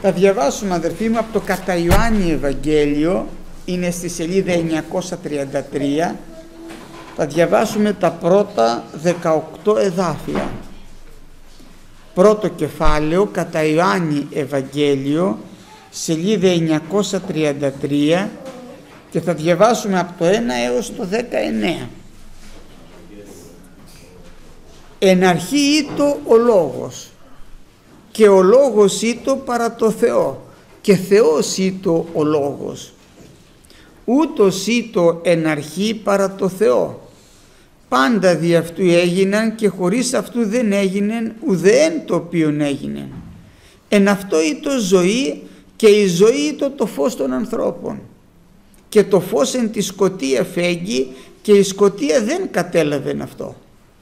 Θα διαβάσουμε, αδερφοί μου, από το κατά Ιωάννη Ευαγγέλιο, είναι στη σελίδα 933. Θα διαβάσουμε τα πρώτα 18 εδάφια. Πρώτο κεφάλαιο, κατά Ιωάννη Ευαγγέλιο, σελίδα 933, και θα διαβάσουμε από το 1 έως το 19. Εν αρχή ήτο ο Λόγος, και ο Λόγος ήτο παρά το Θεό, και Θεός ήτο ο Λόγος. Ούτως ήτο εν αρχή παρά το Θεό. Πάντα δι' αυτού έγιναν, και χωρίς αυτού δεν έγινεν ουδέν το οποίον έγινεν. Εν αυτό ήτο ζωή, και η ζωή ήτο το φως των ανθρώπων. Και το φως εν τη σκοτία φέγγει, και η σκοτία δεν κατέλαβεν αυτό.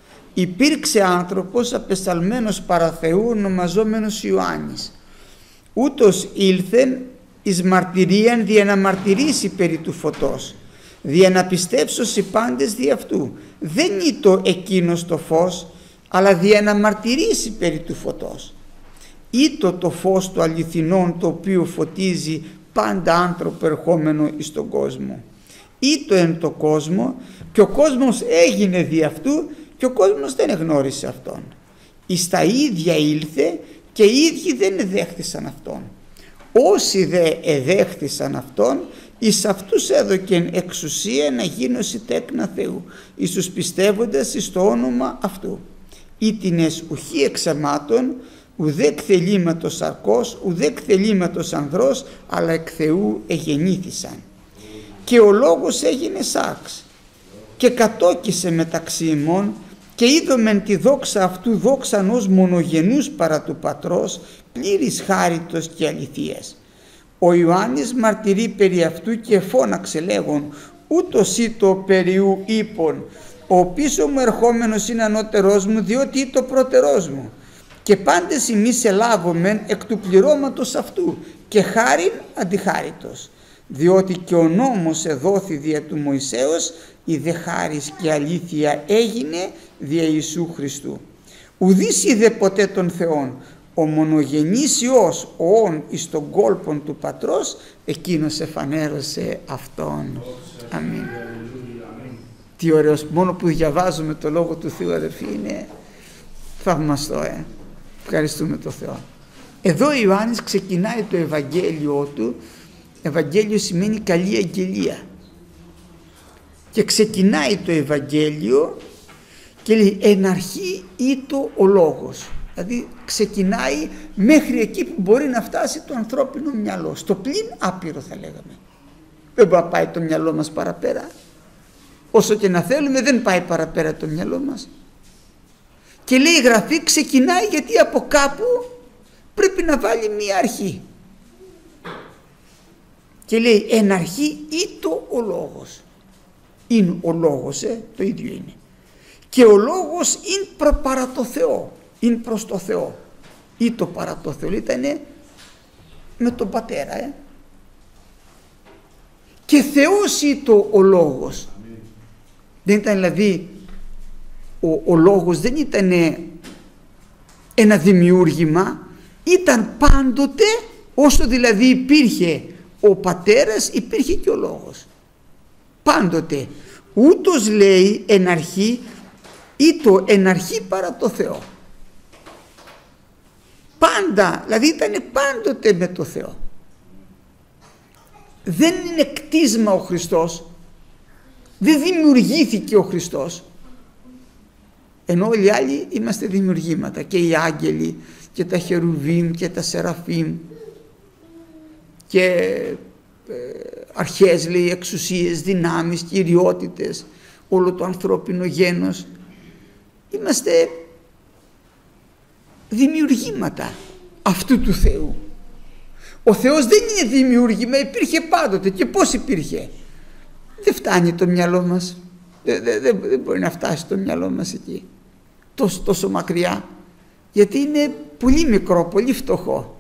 Υπήρξε άνθρωπος απεσταλμένος παρά Θεού, ονομαζόμενος Ιωάννης. Ούτως ήλθεν εις μαρτυρίαν δια να μαρτυρήσει περί του φωτός, δια να πιστέψωσι πάντες δι' αυτού. Δεν ήτο εκείνος το φως, αλλά δια να μαρτυρήσει περί του φωτός. Ήτο το φως του αληθινών, το οποίο φωτίζει πάντα άνθρωπο ερχόμενο εις τον κόσμο. Ήτο εν το κόσμο, και ο κόσμος έγινε δι' αυτού, και ο κόσμος δεν εγνώρισε αυτόν. Εις τα ίδια ήλθε, και οι ίδιοι δεν εδέχθησαν αυτόν. Όσοι δε εδέχθησαν αυτόν, εις αυτούς έδωκεν εξουσία να γίνωσι τέκνα Θεού, εις τους πιστεύοντας εις το όνομα αυτού. Ήτινες ουχή εξαμάτων, ουδέ κθελήματος σαρκός, ουδέ κθελήματος ανδρός, αλλά εκ Θεού εγεννήθησαν. Και ο Λόγος έγινε σάρξ, και κατόκισε μεταξύ ημών, και είδομεν τη δόξα αυτού, δόξαν ως μονογενούς παρά του Πατρός, πλήρης χάριτος και αληθείας. Ο Ιωάννης μαρτυρεί περί αυτού, και φώναξε λέγον, ούτως ήτο περιού είπων, ο πίσω μου ερχόμενος είναι ανώτερός μου, διότι ήτο πρώτερός μου. Και πάντες εμείς ελάβομεν εκ του πληρώματος αυτού, και χάριν αντιχάριτος. Διότι και ο νόμος εδόθη δια του Μωυσέως, η δε χάρις και αλήθεια έγινε δια Ιησού Χριστού. Ουδής είδε ποτέ τον Θεόν, ο μονογενής Υιός, ο όν εις τον κόλπον του Πατρός, εκείνος εφανέρωσε Αυτόν. Αμήν. Τι ωραίος, μόνο που διαβάζουμε το Λόγο του Θεού, αδερφοί, είναι θαυμαστό. Ευχαριστούμε τον Θεό. Εδώ ο Ιωάννης ξεκινάει το Ευαγγέλιο του. Ευαγγέλιο σημαίνει καλή αγγελία, και ξεκινάει το Ευαγγέλιο και λέει εν αρχή ήτο ο Λόγος. Δηλαδή ξεκινάει μέχρι εκεί που μπορεί να φτάσει το ανθρώπινο μυαλό, στο πλην άπειρο θα λέγαμε. Δεν μπορεί να πάει το μυαλό μας παραπέρα, όσο και να θέλουμε δεν πάει παραπέρα το μυαλό μας. Και λέει η Γραφή ξεκινάει γιατί από κάπου πρέπει να βάλει μία αρχή. Και λέει εν αρχή ήτο ο Λόγος. Είναι ο Λόγος, το ίδιο είναι. Και ο Λόγος είναι παρά το Θεό, είναι προς το Θεό. Ήτο παρά το Θεό, ήταν με τον Πατέρα. Και Θεός ήτο ο Λόγος. Δεν ήταν δηλαδή, ο Λόγος δεν ήταν ένα δημιούργημα, ήταν πάντοτε, όσο δηλαδή υπήρχε ο Πατέρας υπήρχε και ο Λόγος. Πάντοτε. Ούτως λέει εν αρχή, ήτο εν αρχή παρά το Θεό. Πάντα, δηλαδή ήταν πάντοτε με το Θεό. Δεν είναι κτίσμα ο Χριστός, δεν δημιουργήθηκε ο Χριστός, ενώ όλοι οι άλλοι είμαστε δημιουργήματα, και οι άγγελοι και τα χερουβίμ και τα σεραφίμ και αρχές, λέει, εξουσίες, δυνάμεις, κυριότητες, όλο το ανθρώπινο γένος. Είμαστε δημιουργήματα αυτού του Θεού. Ο Θεός δεν είναι δημιούργημα, υπήρχε πάντοτε. Και πώς υπήρχε? Δεν φτάνει το μυαλό μας, δεν μπορεί να φτάσει το μυαλό μας εκεί τόσο μακριά, γιατί είναι πολύ μικρό, πολύ φτωχό.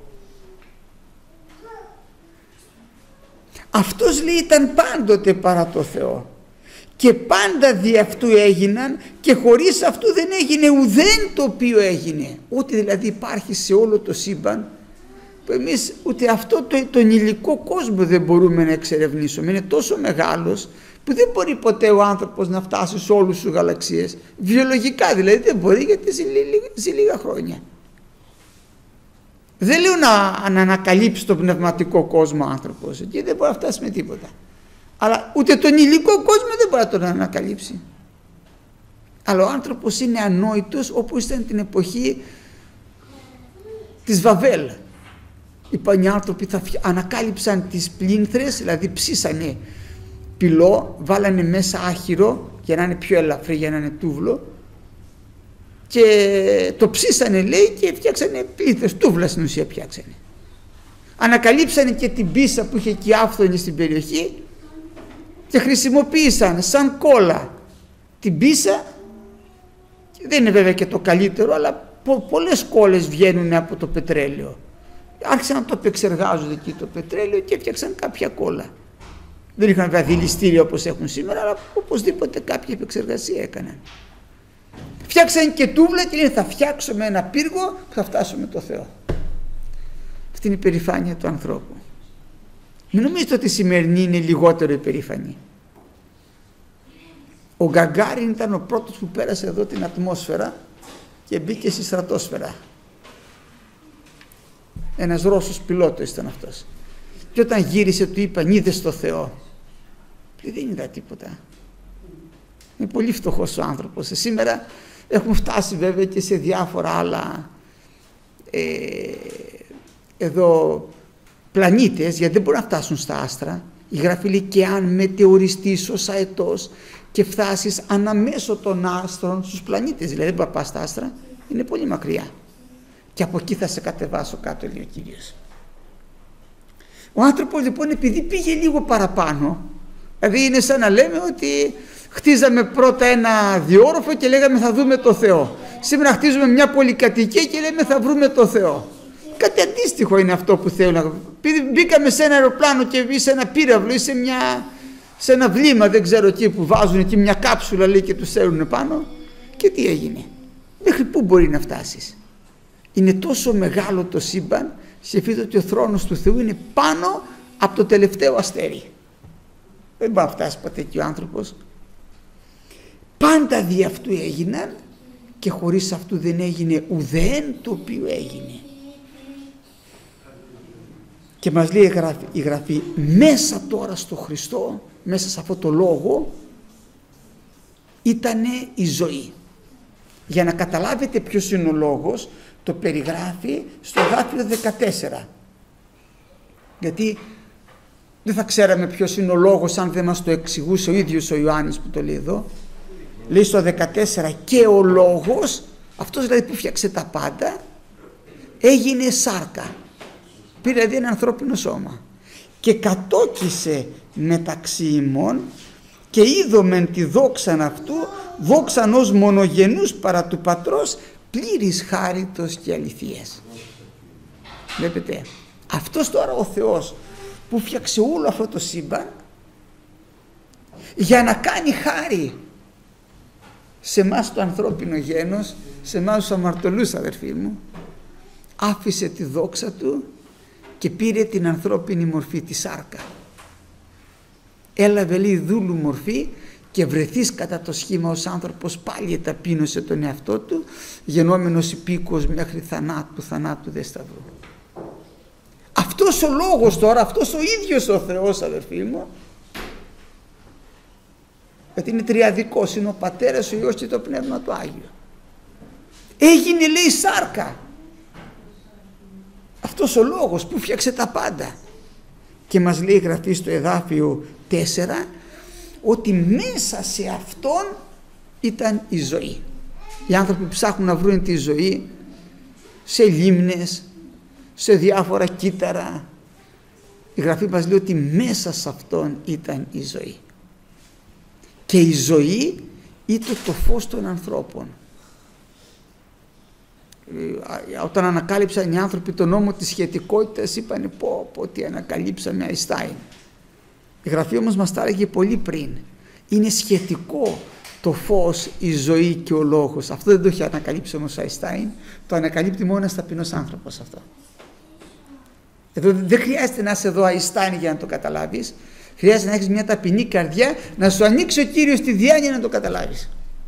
Αυτός, λέει, ήταν πάντοτε παρά το Θεό, και πάντα δι' αυτού έγιναν, και χωρίς αυτού δεν έγινε ουδέν το οποίο έγινε. Ό,τι δηλαδή υπάρχει σε όλο το σύμπαν που εμείς ούτε αυτό τον υλικό κόσμο δεν μπορούμε να εξερευνήσουμε. Είναι τόσο μεγάλος που δεν μπορεί ποτέ ο άνθρωπος να φτάσει σε όλους τους γαλαξίες. Βιολογικά δηλαδή δεν μπορεί, γιατί ζει λίγα χρόνια. Δεν λέω να ανακαλύψει τον πνευματικό κόσμο ο άνθρωπος, εκεί δεν μπορεί να φτάσει με τίποτα. Αλλά ούτε τον υλικό κόσμο δεν μπορεί να τον ανακαλύψει. Αλλά ο άνθρωπος είναι ανόητος, όπως ήταν την εποχή της Βαβέλ. Οι παλιοί άνθρωποι ανακάλυψαν τις πλήνθρες, δηλαδή ψήσανε πυλό, βάλανε μέσα άχυρο για να είναι πιο ελαφρύ, για να είναι τούβλο, και το ψήσανε, λέει, και φτιάξανε πλήνθρες, τούβλα στην ουσία φτιάξανε. Ανακαλύψανε και την πίσα που είχε εκεί άφθονη στην περιοχή και χρησιμοποίησαν σαν κόλλα την πίσα. Δεν είναι βέβαια και το καλύτερο, αλλά πολλές κόλλες βγαίνουν από το πετρέλαιο. Άρχισαν να το επεξεργάζονται εκεί το πετρέλαιο και έφτιαξαν κάποια κόλλα. Δεν είχαν βέβαια δηληστήρια όπως έχουν σήμερα, αλλά οπωσδήποτε κάποια επεξεργασία έκαναν. Φτιάξαν και τούβλα και λένε θα φτιάξουμε ένα πύργο που θα φτάσουμε το Θεό. Αυτή είναι η περηφάνεια του ανθρώπου. Μην νομίζετε ότι η σημερινή είναι λιγότερο υπερήφανη. Ο Γκαγκάριν ήταν ο πρώτος που πέρασε εδώ την ατμόσφαιρα και μπήκε στη στρατόσφαιρα. Ένας Ρώσος πιλότος ήταν αυτός. Και όταν γύρισε του είπαν, είδες το Θεό? Δεν είδα τίποτα. Είναι πολύ φτωχός ο άνθρωπος. Σήμερα έχουν φτάσει βέβαια και σε διάφορα άλλα εδώ πλανήτες, γιατί δεν μπορούν να φτάσουν στα άστρα. Η Γραφή λέει, και αν μετεωριστείς ως αετός και φτάσεις αναμέσω των άστρων στους πλανήτες, δηλαδή δεν μπορεί να πας στα άστρα, είναι πολύ μακριά. Και από εκεί θα σε κατεβάσω κάτω, λέει ο Κύριος. Ο άνθρωπος λοιπόν, επειδή πήγε λίγο παραπάνω, δηλαδή είναι σαν να λέμε ότι χτίζαμε πρώτα ένα διόροφο και λέγαμε θα δούμε το Θεό. Σήμερα χτίζουμε μια πολυκατοικία και λέμε θα βρούμε το Θεό. Κάτι αντίστοιχο είναι αυτό που θέλω. Μπήκαμε σε ένα αεροπλάνο και σε ένα πύραυλο ή σε ένα βλήμα, δεν ξέρω εκεί, που βάζουν εκεί μια κάψουλα, λέει, και τους στέλνουν πάνω. Και τι έγινε? Μέχρι πού μπορεί να φτάσεις? Είναι τόσο μεγάλο το σύμπαν, σκεφτείτε ότι ο θρόνος του Θεού είναι πάνω από το τελευταίο αστέρι. Δεν μπορεί να φτάσει ποτέ εκεί ο άνθρωπος. Πάντα δι' αυτού έγιναν και χωρίς αυτού δεν έγινε ουδέν το οποίο έγινε. Και μας λέει η Γραφή, μέσα τώρα στο Χριστό, μέσα σε αυτό το λόγο, ήτανε η ζωή. Για να καταλάβετε ποιος είναι ο λόγος, το περιγράφει στο εδάφιο 14. Γιατί δεν θα ξέραμε ποιος είναι ο λόγος αν δεν μας το εξηγούσε ο ίδιος ο Ιωάννης που το λέει εδώ. Λέει στο 14, και ο λόγος, αυτός δηλαδή που φτιάξε τα πάντα, έγινε σάρκα. Πήρε δηλαδή ένα ανθρώπινο σώμα και κατόκισε μεταξύ ημών και είδομεν τη δόξαν αυτού, δόξαν ως μονογενούς παρά του Πατρός, πλήρης χάριτος και αληθείας. Βλέπετε, αυτός τώρα ο Θεός που φτιάξε όλο αυτό το σύμπαν για να κάνει χάρη σε εμάς το ανθρώπινο γένος, σε εμάς τους αμαρτωλούς, αδερφοί μου, άφησε τη δόξα του και πήρε την ανθρώπινη μορφή, τη σάρκα. Έλαβε, λέει, δούλου μορφή και βρεθείς κατά το σχήμα ως άνθρωπος, πάλι εταπείνωσε τον εαυτό του, γενόμενος υπήκοος μέχρι θανάτου δε σταυρού. Αυτός ο λόγος τώρα, αυτός ο ίδιος ο Θεός, αδερφοί μου, γιατί είναι τριαδικός, είναι ο Πατέρας, ο Υιός και το Πνεύμα του Άγιο, έγινε, λέει, σάρκα. Αυτός ο λόγος που φτιάξε τα πάντα. Και μας λέει η Γραφή στο εδάφιο 4 ότι μέσα σε αυτόν ήταν η ζωή. Οι άνθρωποι ψάχνουν να βρουν τη ζωή σε λίμνες, σε διάφορα κύτταρα. Η Γραφή μας λέει ότι μέσα σε αυτόν ήταν η ζωή. Και η ζωή ήταν το φως των ανθρώπων. Όταν ανακάλυψαν οι άνθρωποι τον νόμο της σχετικότητας, είπανε πω τι ανακαλύψαμε, Αϊνστάιν. Η Γραφή όμως μας τα έλεγε πολύ πριν. Είναι σχετικό το φως, η ζωή και ο λόγος. Αυτό δεν το έχει ανακαλύψει όμως ο Αϊνστάιν, το ανακαλύπτει μόνο ένας ταπεινός άνθρωπος αυτό. Εδώ δεν χρειάζεται να είσαι εδώ αϊστάνη για να το καταλάβεις. Χρειάζεται να έχεις μια ταπεινή καρδιά, να σου ανοίξει ο Κύριος τη διάνοια να το καταλάβεις.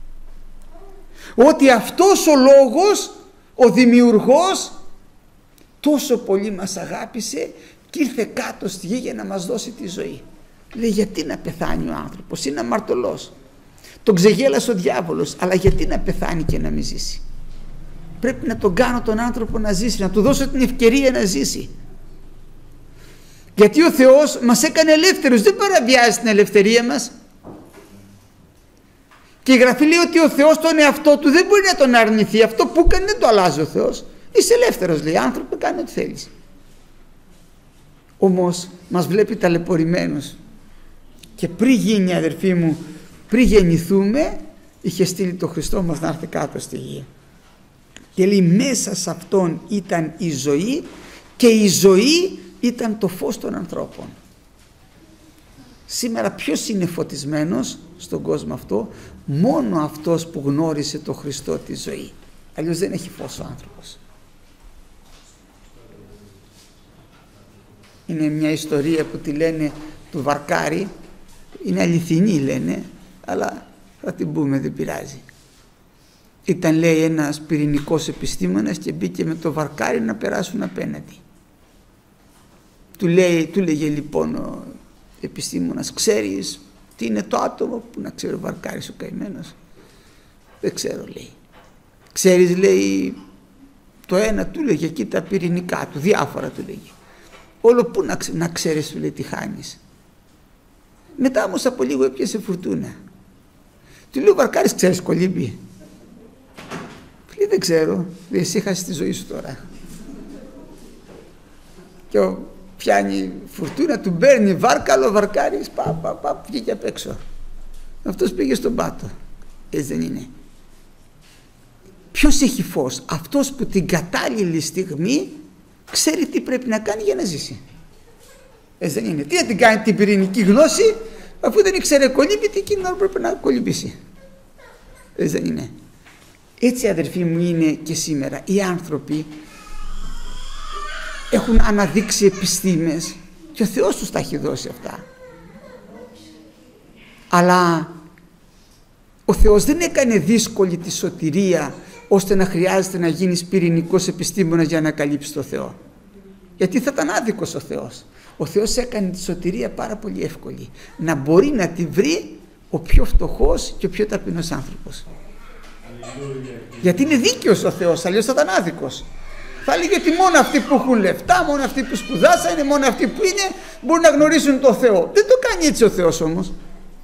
Ότι αυτός ο λόγος, ο δημιουργός, τόσο πολύ μας αγάπησε και ήρθε κάτω στη γη για να μας δώσει τη ζωή. Λέει, γιατί να πεθάνει ο άνθρωπος, είναι αμαρτωλός. Τον ξεγέλασε ο διάβολος, αλλά γιατί να πεθάνει και να μην ζήσει? Πρέπει να τον κάνω τον άνθρωπο να ζήσει, να του δώσω την ευκαιρία να ζήσει. Γιατί ο Θεός μας έκανε ελεύθερους, δεν παραβιάζει την ελευθερία μας. Και η Γραφή λέει ότι ο Θεός τον εαυτό του δεν μπορεί να τον αρνηθεί. Αυτό που έκανε δεν το αλλάζει ο Θεός. Είσαι ελεύθερος, λέει, άνθρωπο, κάνε ό,τι θέλεις. Όμως μας βλέπει ταλαιπωρημένους. Και πριν γίνει, αδερφοί μου, πριν γεννηθούμε, είχε στείλει το Χριστό μας να έρθει κάτω στη γη. Και λέει, μέσα σε αυτόν ήταν η ζωή και η ζωή ήταν το φως των ανθρώπων. Σήμερα ποιος είναι φωτισμένος στον κόσμο αυτό? Μόνο αυτός που γνώρισε το Χριστό τη ζωή. Αλλιώς δεν έχει φως ο άνθρωπος. Είναι μια ιστορία που τη λένε του Βαρκάρη, είναι αληθινή λένε, αλλά θα την πούμε, δεν πειράζει. Ήταν, λέει, ένας πυρηνικός επιστήμονας και μπήκε με το Βαρκάρη να περάσουν απέναντι. Του λέγε λοιπόν ο επιστήμονας, ξέρεις τι είναι το άτομο? Που να ξέρει ο Βαρκάρης ο καημένος? Δεν ξέρω, λέει. Ξέρεις, λέει, το ένα, του λέγε εκεί τα πυρηνικά του, διάφορα του λέγε. Όλο που να ξέρεις, του λέει, τι χάνεις. Μετά όμως από λίγο έπιασε φουρτούνα. Του λέει ο Βαρκάρης, ξέρεις κολύμπη? Λέει, δεν ξέρω. Λέει, εσύ χάσεις τη ζωή σου τώρα. Και πιάνει φουρτούνα, του παίρνει βάρκαλο, ο Βαρκάρης βγήκε απ' έξω. Αυτός πήγε στον πάτο. Έτσι δεν είναι? Ποιος έχει φως? Αυτός που την κατάλληλη στιγμή ξέρει τι πρέπει να κάνει για να ζήσει. Έτσι δεν είναι? Τι να την κάνει την πυρηνική γνώση, αφού δεν ήξερε κολύμπη, τι εκείνη ώρα πρέπει να κολυμπήσει? Έτσι δεν είναι? Έτσι, αδερφοί μου, είναι και σήμερα. Οι άνθρωποι έχουν αναδείξει επιστήμες και ο Θεός τους τα έχει δώσει αυτά. Αλλά ο Θεός δεν έκανε δύσκολη τη σωτηρία ώστε να χρειάζεται να γίνεις πυρηνικός επιστήμονας για να καλύψεις το Θεό. Γιατί θα ήταν άδικος ο Θεός. Ο Θεός έκανε τη σωτηρία πάρα πολύ εύκολη. Να μπορεί να τη βρει ο πιο φτωχός και ο πιο ταπεινός άνθρωπος. Γιατί είναι δίκαιος ο Θεός, αλλιώς θα ήταν άδικος. Θα έλεγε ότι μόνο αυτοί που έχουν λεφτά, μόνο αυτοί που σπουδάσανε, μόνο αυτοί που είναι, μπορούν να γνωρίσουν το Θεό. Δεν το κάνει έτσι ο Θεός όμως.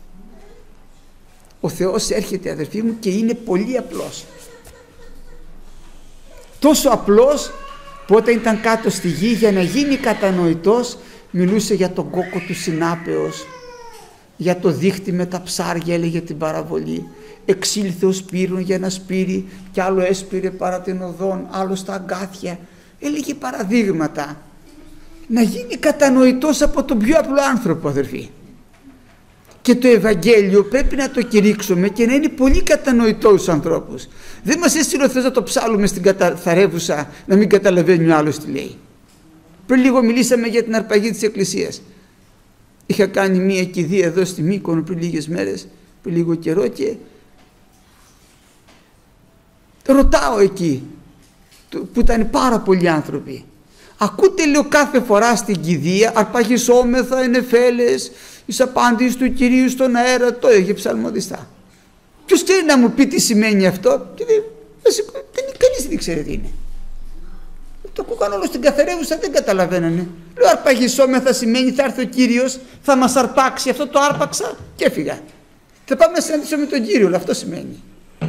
Ο Θεός έρχεται, αδερφοί μου, και είναι πολύ απλός. Τόσο απλός που όταν ήταν κάτω στη γη, για να γίνει κατανοητός, μιλούσε για τον κόκκο του συνάπεως, για το δίχτυ με τα ψάρια, έλεγε την παραβολή. Εξήλθε ο Σπύρων για να σπείρει, κι άλλο έσπηρε παρά την οδόν, άλλο στα αγκάθια. Έλεγε παραδείγματα. Να γίνει κατανοητός από τον πιο απλό άνθρωπο, αδερφοί. Και το Ευαγγέλιο πρέπει να το κηρύξουμε και να είναι πολύ κατανοητό στους ανθρώπους. Δεν μας έστειλε ο Θεός να το ψάλουμε στην καταθαρεύουσα, να μην καταλαβαίνει ο άλλος τι λέει. Πριν λίγο μιλήσαμε για την αρπαγή της Εκκλησίας. Είχα κάνει μία κηδεία εδώ στη Μύκονο πριν λίγες μέρες, πριν λίγο καιρό, και ρωτάω εκεί που ήταν πάρα πολλοί άνθρωποι. Ακούτε, λέω, κάθε φορά στην κηδεία αρπαγισόμεθα ενεφέλες εις απάντης του Κυρίου στον αέρα? Το έγε ψαλμοδιστά. Ποιος ξέρει να μου πει τι σημαίνει αυτό? Και κανείς δεν ξέρει τι είναι. Το ακούγαν όλο στην καθαρεύουσα, δεν καταλαβαίνανε. Λέω, αρπαγισόμεθα σημαίνει θα έρθει ο Κύριος, θα μας αρπάξει. Αυτό το άρπαξα και έφυγα. Θα πάμε να συναντήσουμε τον Κύριο, αλλά αυτό σημαίνει.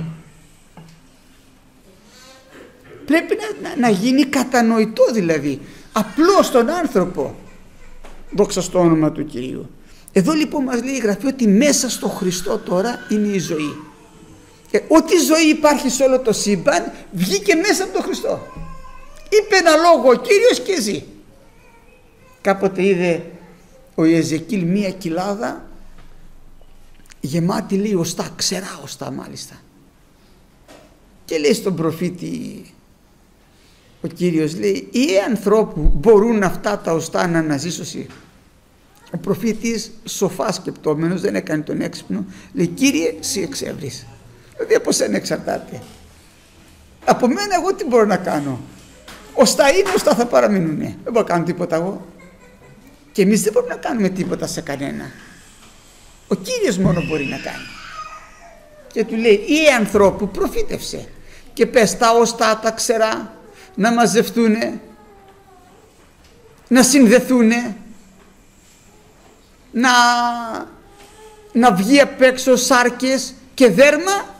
Πρέπει να γίνει κατανοητό, δηλαδή, απλό στον άνθρωπο. Δόξα στο όνομα του Κυρίου. Εδώ λοιπόν μας λέει η Γραφή ότι μέσα στο Χριστό τώρα είναι η ζωή. Ό,τι ζωή υπάρχει σε όλο το σύμπαν βγήκε μέσα από τον Χριστό. Είπε ένα λόγο ο Κύριος και ζει. Κάποτε είδε ο Ιεζεκίλ μία κοιλάδα γεμάτη, λέει, οστά, ξερά οστά μάλιστα. Και λέει στον προφήτη ο Κύριος λέει, οι ανθρώπου μπορούν αυτά τα οστά να αναζήσωσι? Ο προφήτης, σοφά σκεπτόμενος, δεν έκανε τον έξυπνο, λέει, Κύριε, εσύ εξεύρεις. Δηλαδή από σένα εξαρτάται. Από μένα εγώ τι μπορώ να κάνω? Οστά είναι, οστά θα παραμείνουνε. Δεν μπορώ να κάνω τίποτα εγώ. Και εμείς δεν μπορούμε να κάνουμε τίποτα σε κανένα. Ο Κύριος μόνο μπορεί να κάνει. Και του λέει, οι ανθρώπου προφήτευσε και πες τα οστά τα ξερά να μαζευτούνε, να συνδεθούνε, να βγει απ' έξω σάρκες και δέρμα.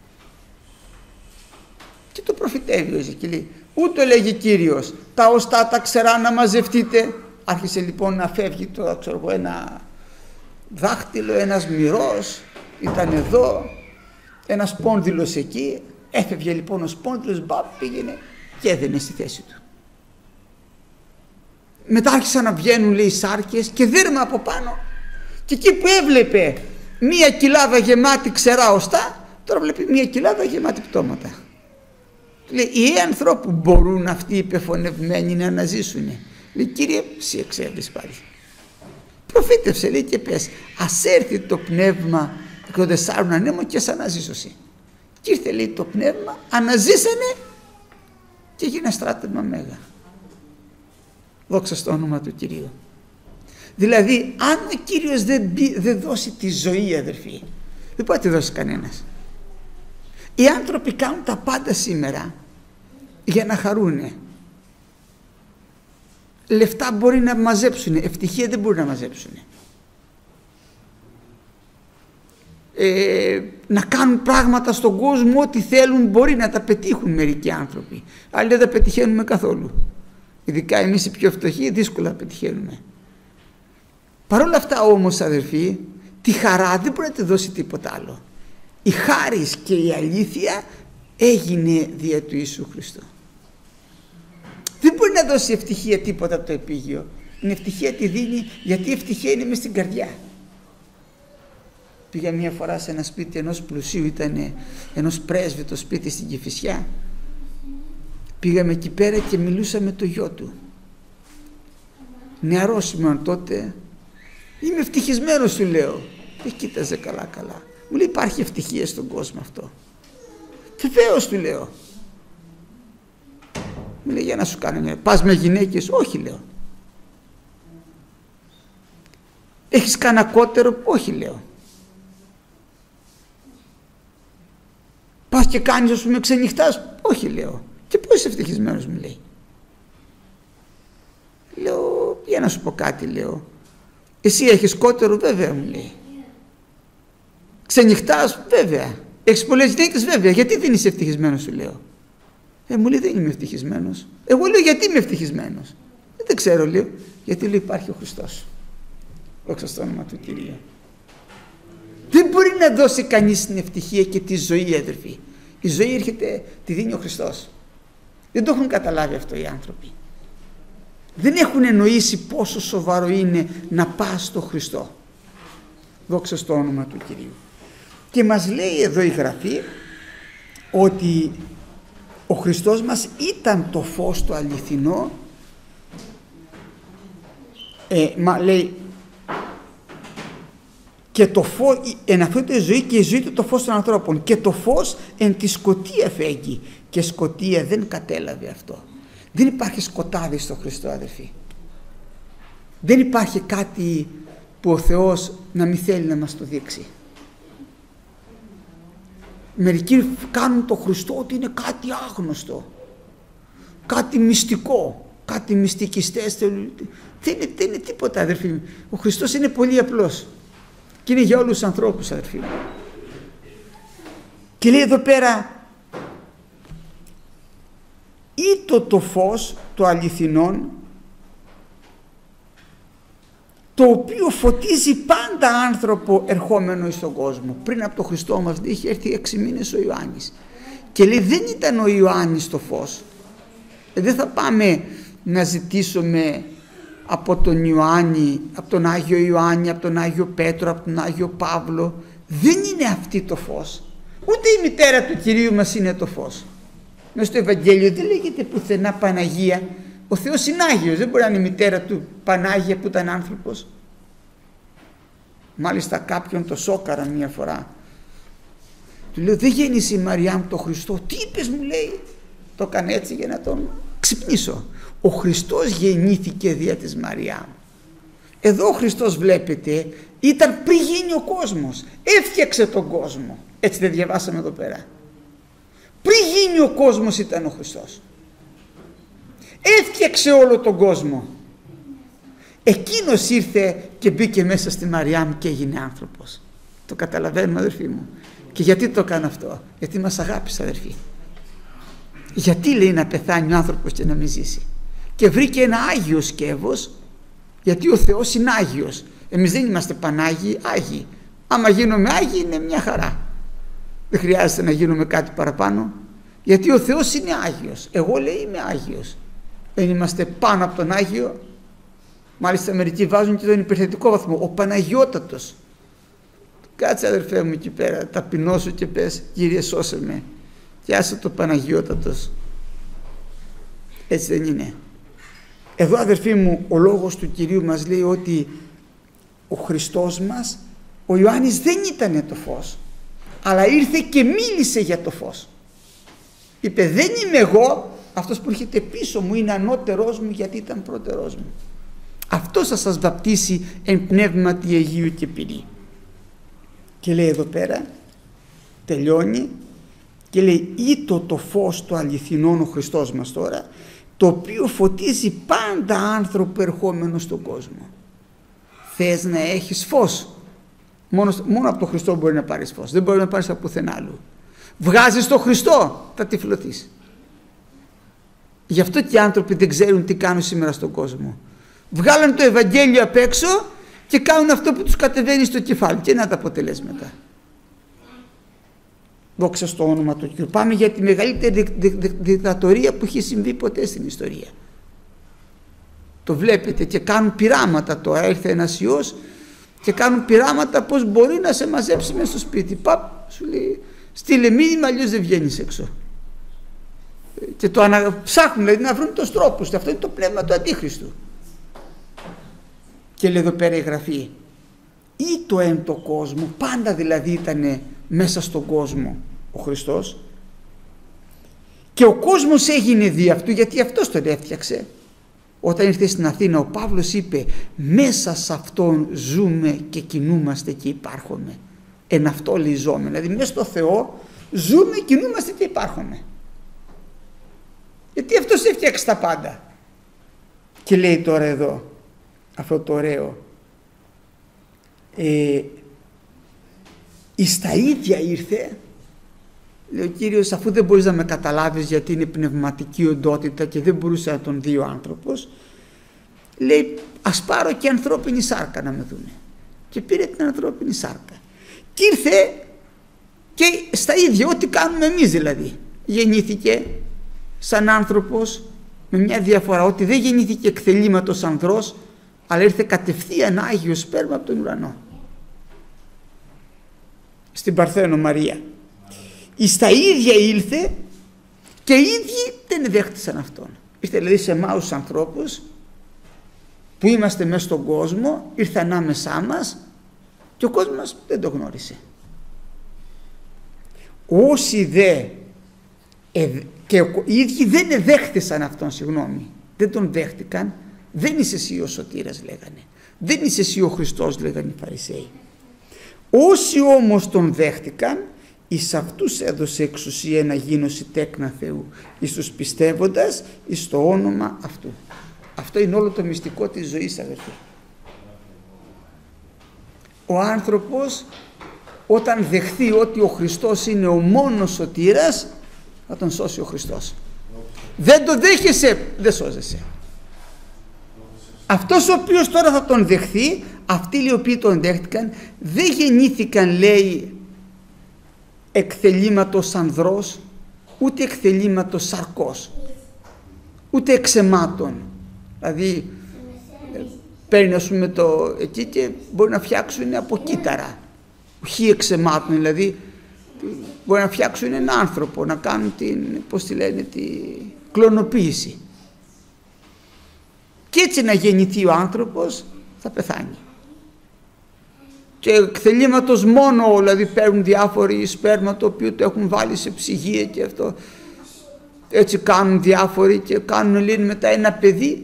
Και το προφητεύει ο Εζεκιέλ. Ούτω λέγει Κύριος, τα οστά τα ξερά να μαζευτείτε. Άρχισε λοιπόν να φεύγει το, ξέρω, ένα δάχτυλο, ένας μυρός ήταν εδώ, ένας σπόνδυλος εκεί. Έφευγε λοιπόν ο σπόνδυλος, πήγαινε και έδαινε στη θέση του. Μετά άρχισαν να βγαίνουν, λέει, σάρκες και δέρμα από πάνω, και εκεί που έβλεπε μία κοιλάδα γεμάτη ξερά οστά, τώρα βλέπει μία κοιλάδα γεμάτη πτώματα. Λέει, οι ανθρώπου μπορούν αυτοί οι πεφωνευμένοι να αναζήσουν? Λέει, Κύριε, εσύ εξέβρεις πάλι. Προφήτευσε, λέει, και πες, ας έρθει το πνεύμα εκ των 4 ανέμων και σ' αναζήσωση. Και ήρθε, λέει, το πνεύμα, αναζήσανε και έγινε στράτευμα μέγα. Δόξα στο όνομα του Κυρίου. Δηλαδή, αν ο Κύριος δεν δώσει τη ζωή, αδερφοί, δεν μπορεί να τη δώσει κανένας. Οι άνθρωποι κάνουν τα πάντα σήμερα για να χαρούνε. Λεφτά μπορεί να μαζέψουν, ευτυχία δεν μπορεί να μαζέψουν. Να κάνουν πράγματα στον κόσμο, ό,τι θέλουν, μπορεί να τα πετύχουν μερικοί άνθρωποι. Άλλοι δεν τα πετυχαίνουμε καθόλου. Ειδικά εμείς οι πιο φτωχοί δύσκολα πετυχαίνουμε. Παρ' όλα αυτά όμως, αδερφοί, τη χαρά δεν μπορεί να τη δώσει τίποτα άλλο. Η χάρις και η αλήθεια έγινε δια του Ιησού Χριστού. Δεν μπορεί να δώσει ευτυχία τίποτα το επίγειο. Την ευτυχία τη δίνει, γιατί η ευτυχία είναι μες στην καρδιά. Πήγα μια φορά σε ένα σπίτι ενός πλουσίου, ήταν ενός πρέσβη το σπίτι στην Κηφισιά. Πήγαμε εκεί πέρα και μιλούσαμε με το γιο του. Νεαρός ήμουν τότε. Είμαι ευτυχισμένος, του λέω. Και κοίταζε καλά. Μου λέει, υπάρχει ευτυχία στον κόσμο αυτό? Βεβαίως, του λέω. Μου λέει, για να σου κάνω μια. Πας με γυναίκες? Όχι, λέω. Έχεις κανένα κότερο? Όχι, λέω. Πας και κάνεις, ας πούμε, ξενυχτάς? Όχι, λέω. Και πώς είσαι ευτυχισμένος, μου λέει. Λέω, για να σου πω κάτι, λέω. Εσύ έχεις κότερο? Βέβαια, μου λέει. Ξενυχτάς? Βέβαια. Έχεις πολλές γυναίκες? Βέβαια. Γιατί δεν είσαι ευτυχισμένος, του λέω. Μου λέει, δεν είμαι ευτυχισμένος. Εγώ λέω, γιατί είμαι ευτυχισμένος? Δεν ξέρω, λέω. Γιατί, λέω, υπάρχει ο Χριστός. Δόξα στο όνομα του Κυρίου. Δεν μπορεί να δώσει κανείς την ευτυχία και τη ζωή, αδερφοί. Η ζωή έρχεται, τη δίνει ο Χριστός. Δεν το έχουν καταλάβει αυτό οι άνθρωποι. Δεν έχουν εννοήσει πόσο σοβαρό είναι να πας στο Χριστό. Δόξα στο όνομα του Κυρίου. Και μας λέει εδώ η Γραφή ότι ο Χριστός μας ήταν το φως το αληθινό. Λέει, και το φως, εν αυτό η ζωή, και η ζωή του το φως των ανθρώπων, και το φως εν τη σκοτία φέγγει, και σκοτία δεν κατέλαβε αυτό. Δεν υπάρχει σκοτάδι στο Χριστό, αδερφοί. Δεν υπάρχει κάτι που ο Θεός να μην θέλει να μας το δείξει. Μερικοί κάνουν το Χριστό ότι είναι κάτι άγνωστο, κάτι μυστικό, κάτι μυστικιστές. Δεν είναι τίποτα, αδερφοί. Ο Χριστός είναι πολύ απλός και είναι για όλους τους ανθρώπους, αδερφοί. Και λέει εδώ πέρα, ήτο το φως το αληθινόν, το οποίο φωτίζει πάντα άνθρωπο ερχόμενο στον κόσμο. Πριν από το Χριστό μας είχε έρθει 6 μήνες ο Ιωάννης και λέει, δεν ήταν ο Ιωάννης το φως. Δεν θα πάμε να ζητήσουμε από τον Ιωάννη, από τον Άγιο Ιωάννη, από τον Άγιο Πέτρο, από τον Άγιο Παύλο. Δεν είναι αυτή το φως. Ούτε η μητέρα του Κυρίου μας είναι το φως. Μέσα στο Ευαγγέλιο δεν λέγεται πουθενά Παναγία. Ο Θεός είναι Άγιος, δεν μπορεί να είναι η μητέρα του Πανάγια που ήταν άνθρωπος. Μάλιστα κάποιον το σόκαρα μία φορά. Του λέω, δεν γέννησε η Μαριάμ το Χριστό. Τι είπες, μου λέει. Το έκανε έτσι για να τον ξυπνήσω. Ο Χριστός γεννήθηκε δια της Μαριάμ. Εδώ ο Χριστός, βλέπετε, ήταν πριν γίνει ο κόσμος. Έφτιαξε τον κόσμο. Έτσι δεν διαβάσαμε εδώ πέρα. Πριν γίνει ο κόσμος ήταν ο Χριστός. Έφτιαξε όλο τον κόσμο. Εκείνος ήρθε και μπήκε μέσα στη Μαριάμ και έγινε άνθρωπος. Το καταλαβαίνουμε, αδερφοί μου. Και γιατί το έκανε αυτό? Γιατί μας αγάπησε, αδερφοί. Γιατί λέει να πεθάνει ο άνθρωπος και να μην ζήσει? Και βρήκε ένα Άγιο σκεύος, γιατί ο Θεός είναι Άγιος. Εμείς δεν είμαστε Πανάγιοι, Άγιοι. Άμα γίνουμε Άγιοι είναι μια χαρά. Δεν χρειάζεται να γίνουμε κάτι παραπάνω, γιατί ο Θεός είναι Άγιος. Εγώ, λέει, είμαι Άγιος. Δεν είμαστε πάνω από τον Άγιο. Μάλιστα μερικοί βάζουν και τον υπερθετικό βαθμό, ο Παναγιώτατος. Κάτσε, αδερφέ μου, εκεί πέρα, ταπεινώσου και πες, Κύριε, σώσε με, και άσε το Παναγιώτατος. Έτσι δεν είναι? Εδώ, αδερφοί μου, ο λόγος του Κυρίου μας λέει ότι ο Χριστός μας, ο Ιωάννης, δεν ήτανε το φως, αλλά ήρθε και μίλησε για το φως. Είπε, δεν είμαι εγώ, αυτός που έρχεται πίσω μου είναι ανώτερός μου, γιατί ήταν πρώτερός μου. Αυτό θα σας βαπτίσει εν πνεύματι Αγίου και πυρί. Και λέει εδώ πέρα, τελειώνει και λέει, ήτο το φως το αληθινόν ο Χριστός μας τώρα, το οποίο φωτίζει πάντα άνθρωπο ερχόμενο στον κόσμο. Θες να έχεις φως? Μόνο από τον Χριστό μπορεί να πάρεις φως, δεν μπορεί να πάρεις από πουθενά άλλου. Βγάζεις τον Χριστό, θα τυφλωθείς. Γι' αυτό και οι άνθρωποι δεν ξέρουν τι κάνουν σήμερα στον κόσμο. Βγάλαν το Ευαγγέλιο απ' έξω και κάνουν αυτό που τους κατεβαίνει στο κεφάλι, και να τα αποτελέσματα. Δόξα στο όνομα του Κύριου. Πάμε για τη μεγαλύτερη δικτατορία που έχει συμβεί ποτέ στην ιστορία. Το βλέπετε, και κάνουν πειράματα τώρα. Ήρθε ένας ιός και κάνουν πειράματα πώς μπορεί να σε μαζέψει μέσα στο σπίτι. Παπ, σου λέει, στείλε μήνυμα, αλλιώς δεν βγαίνεις έξω. Και το ψάχνουν, δηλαδή, να βρουν τους τρόπους. Αυτό είναι το πνεύμα του Αντίχριστου. Και λέει εδώ πέρα η Γραφή, ή το εν το κόσμο, πάντα δηλαδή ήταν μέσα στον κόσμο ο Χριστός, και ο κόσμος έγινε δι' αυτού, γιατί αυτός τον έφτιαξε. Όταν ήρθε στην Αθήνα ο Παύλος είπε, μέσα σε αυτόν ζούμε και κινούμαστε και υπάρχουμε. Εν αυτό λέει ζώμε, δηλαδή μέσα στο Θεό ζούμε, κινούμαστε και υπάρχουμε. Γιατί αυτός έφτιαξε τα πάντα. Και λέει τώρα εδώ αυτό το ωραίο, εις τα ίδια ήρθε, λέει ο Κύριος, αφού δεν μπορείς να με καταλάβεις γιατί είναι πνευματική οντότητα και δεν μπορούσε να τον δει ο άνθρωπος, λέει, ας πάρω και ανθρώπινη σάρκα να με δούνε. Και πήρε την ανθρώπινη σάρκα και ήρθε και στα ίδια ό,τι κάνουμε εμείς, δηλαδή γεννήθηκε σαν άνθρωπος, με μια διαφορά, ότι δεν γεννήθηκε εκθελήματος ανδρός, αλλά ήρθε κατευθείαν Άγιο σπέρμα από τον ουρανό. Στην Παρθένο Μαρία. Εις τα ίδια ήλθε και οι ίδιοι δεν δέχτησαν αυτόν. Ήρθε δηλαδή σε εμάς ανθρώπους που είμαστε μέσα στον κόσμο, ήρθε ανάμεσά μας και ο κόσμος μας δεν το γνώρισε. Όσοι και οι ίδιοι δεν δέχτησαν αυτόν, δεν τον δέχτηκαν. Δεν είσαι εσύ ο σωτήρας, λέγανε. Δεν είσαι εσύ ο Χριστός, λέγανε οι Φαρισαίοι. Όσοι όμως τον δέχτηκαν, εις αυτούς έδωσε εξουσία να γίνωση τέκνα Θεού, εις τους πιστεύοντας εις το όνομα αυτού. Αυτό είναι όλο το μυστικό της ζωής, αδερφοί. Ο άνθρωπος όταν δεχθεί ότι ο Χριστός είναι ο μόνος σωτήρας, θα τον σώσει ο Χριστός. Δεν το δέχεσαι, δεν σώζεσαι. Αυτός ο οποίος τώρα θα τον δεχθεί, αυτοί οι οποίοι τον δέχτηκαν, δεν γεννήθηκαν, λέει, εκθελήματος ανδρός, ούτε εκθελήματος σαρκός, ούτε εξαιμάτων. Δηλαδή παίρνει, ας πούμε, το εκεί και μπορεί να φτιάξουν από κύτταρα, χι εξαιμάτων, δηλαδή Μπορεί να φτιάξουν έναν άνθρωπο, να κάνουν την, πώς τη λένε, τη κλωνοποίηση. Και έτσι να γεννηθεί ο άνθρωπος θα πεθάνει. Και εκθελήματος μόνο, δηλαδή παίρνουν διάφοροι σπέρμα το οποίο το έχουν βάλει σε ψυγεία και αυτό. Έτσι κάνουν διάφοροι και κάνουν λύνει μετά ένα παιδί.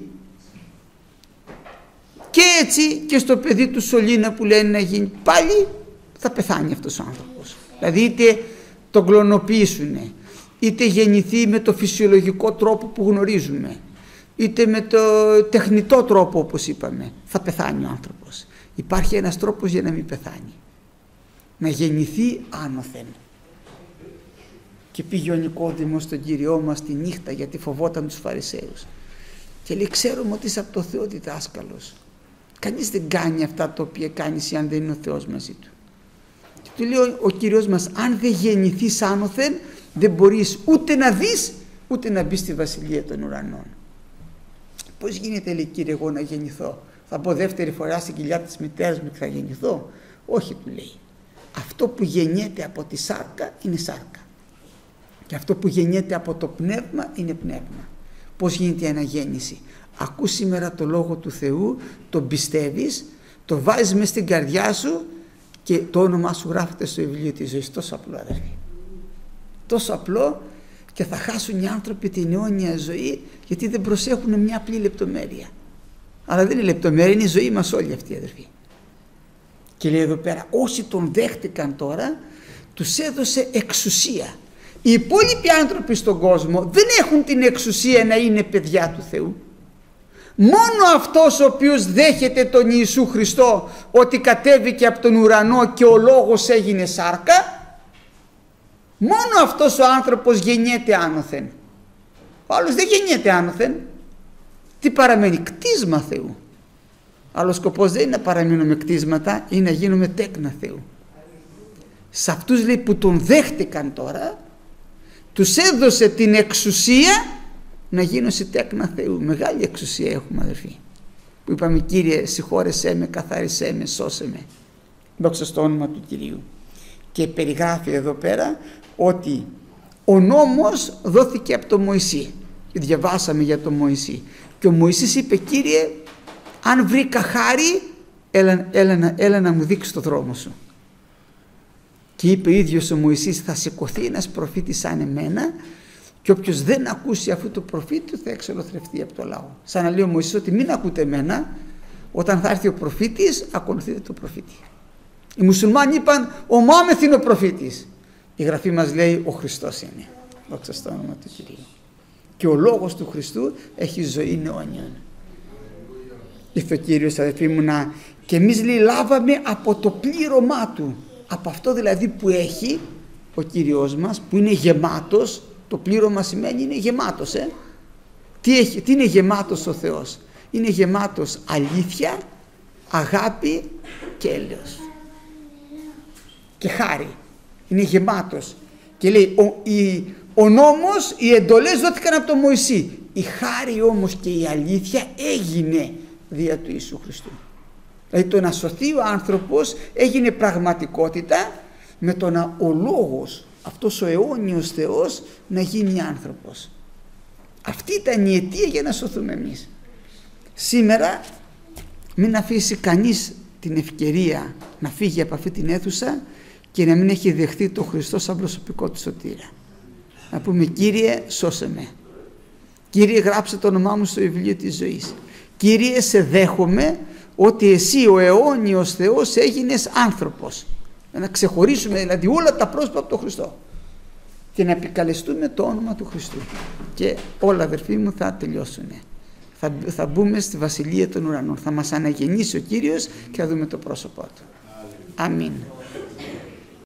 Και έτσι και στο παιδί του σωλήνα που λένε να γίνει πάλι θα πεθάνει αυτός ο άνθρωπος. Δηλαδή είτε τον κλωνοποιήσουν, είτε γεννηθεί με το φυσιολογικό τρόπο που γνωρίζουμε, είτε με το τεχνητό τρόπο όπως είπαμε, θα πεθάνει ο άνθρωπος. Υπάρχει ένας τρόπος για να μην πεθάνει. Να γεννηθεί άνωθεν. Και πήγε ο Νικόδημος στον Κύριό μας τη νύχτα γιατί φοβόταν τους Φαρισαίους. Και λέει, ξέρουμε ότι είσαι από το Θεό διδάσκαλος. Κανείς δεν κάνει αυτά τα οποία κάνει εσύ αν δεν είναι ο Θεός μαζί του. Και του λέει ο Κύριος μας, αν δεν γεννηθείς άνωθεν, δεν μπορείς ούτε να δεις, ούτε να μπεις στη Βασιλεία των Ουρανών. Πώς γίνεται, λέει, Κύριε, εγώ να γεννηθώ? Θα μπω δεύτερη φορά στην κοιλιά της μητέρας μου και θα γεννηθώ? Όχι, του λέει. Αυτό που γεννιέται από τη σάρκα είναι σάρκα. Και αυτό που γεννιέται από το πνεύμα είναι πνεύμα. Πώς γίνεται η αναγέννηση? Ακούς σήμερα το Λόγο του Θεού, τον πιστεύεις, το βάζεις μες στην καρδιά σου και το όνομά σου γράφεται στο βιβλίο της ζωής. Τόσο απλό, αδερφοί. Τόσο απλό, και θα χάσουν οι άνθρωποι την αιώνια ζωή γιατί δεν προσέχουν μια απλή λεπτομέρεια. Αλλά δεν είναι λεπτομέρεια, είναι η ζωή μας όλη αυτή, αδερφοί. Και λέει εδώ πέρα, όσοι τον δέχτηκαν τώρα, τους έδωσε εξουσία. Οι υπόλοιποι άνθρωποι στον κόσμο δεν έχουν την εξουσία να είναι παιδιά του Θεού. Μόνο αυτός ο οποίος δέχεται τον Ιησού Χριστό, ότι κατέβηκε από τον ουρανό και ο Λόγος έγινε σάρκα, μόνο αυτός ο άνθρωπος γεννιέται άνωθεν. Ο άλλος δεν γεννιέται άνωθεν. Τι παραμένει? Κτίσμα Θεού. Αλλά ο σκοπός δεν είναι να παραμείνουμε κτίσματα, είναι να γίνουμε τέκνα Θεού. Σε αυτούς, λέει, που τον δέχτηκαν τώρα, τους έδωσε την εξουσία να γίνουν σε τέκνα Θεού. Μεγάλη εξουσία έχουμε, αδερφοί. Που είπαμε, Κύριε, συγχώρεσέ με, καθάρισέ με, σώσε με. Δόξα στο όνομα του Κυρίου. Και περιγράφει εδώ πέρα ότι ο νόμος δόθηκε από τον Μωυσή. Και διαβάσαμε για τον Μωυσή. Και ο Μωυσής είπε, Κύριε, αν βρήκα χάρη, έλα να μου δείξει το δρόμο σου. Και είπε ο ίδιος ο Μωυσής, θα σηκωθεί ένας προφήτης σαν εμένα και όποιος δεν ακούσει αυτού του προφήτη θα εξολοθρευτεί από το λαό. Σαν να λέει ο Μωυσής ότι μην ακούτε εμένα, όταν θα έρθει ο προφήτης ακολουθείτε τον προφήτη. Οι μουσουλμάνοι είπαν, ο Μωάμεθ είναι ο προφήτης. Η Γραφή μας λέει, ο Χριστός είναι. Δόξα στο όνομα του Κυρίου. Και ο λόγος του Χριστού έχει ζωή αιώνιον. Ήρθε ο Κύριος, αδελφοί μου, και εμείς, λέει, λάβαμε από το πλήρωμά του. Από αυτό δηλαδή που έχει ο Κύριος μας, που είναι γεμάτος. Το πλήρωμα σημαίνει είναι γεμάτος. Τι είναι γεμάτος ο Θεός? Είναι γεμάτος αλήθεια, αγάπη και έλεος. Και χάρη. Είναι γεμάτος. Και λέει, ο νόμος, οι εντολές δόθηκαν από τον Μωυσή. Η χάρη όμως και η αλήθεια έγινε δια του Ιησού Χριστού. Δηλαδή το να σωθεί ο άνθρωπος έγινε πραγματικότητα με το να ο Λόγος, αυτός ο αιώνιος Θεός, να γίνει άνθρωπος. Αυτή ήταν η αιτία για να σωθούμε εμείς. Σήμερα μην αφήσει κανείς την ευκαιρία να φύγει από αυτή την αίθουσα και να μην έχει δεχτεί τον Χριστό σαν προσωπικό του σωτήρα. Να πούμε, Κύριε, σώσε με. Κύριε, γράψε το όνομά μου στο βιβλίο της ζωής. Κύριε, σε δέχομαι ότι εσύ ο αιώνιος Θεός έγινες άνθρωπος. Να ξεχωρίσουμε δηλαδή όλα τα πρόσωπα από τον Χριστό και να επικαλεστούμε το όνομα του Χριστού. Και όλα, αδερφοί μου, θα τελειώσουν. Θα μπούμε στη Βασιλεία των Ουρανών. Θα μας αναγεννήσει ο Κύριος και θα δούμε το πρόσωπό του. Αμήν.